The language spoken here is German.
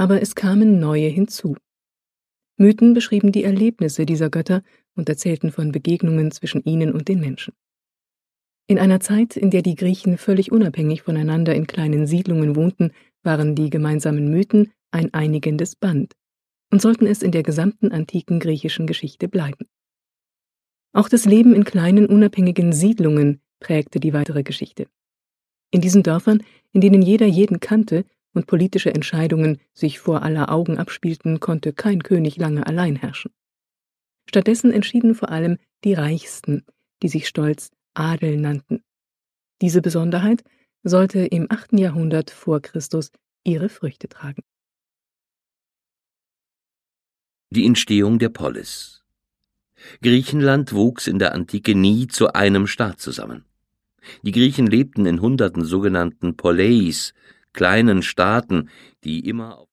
aber es kamen neue hinzu. Mythen beschrieben die Erlebnisse dieser Götter und erzählten von Begegnungen zwischen ihnen und den Menschen. In einer Zeit, in der die Griechen völlig unabhängig voneinander in kleinen Siedlungen wohnten, waren die gemeinsamen Mythen ein einigendes Band und sollten es in der gesamten antiken griechischen Geschichte bleiben. Auch das Leben in kleinen, unabhängigen Siedlungen prägte die weitere Geschichte. In diesen Dörfern, in denen jeder jeden kannte und politische Entscheidungen sich vor aller Augen abspielten, konnte kein König lange allein herrschen. Stattdessen entschieden vor allem die Reichsten, die sich stolz Adel nannten. Diese Besonderheit sollte im 8. Jahrhundert vor Christus ihre Früchte tragen. Die Entstehung der Polis. Griechenland wuchs in der Antike nie zu einem Staat zusammen. Die Griechen lebten in hunderten sogenannten Poleis, kleinen Staaten, die immer auf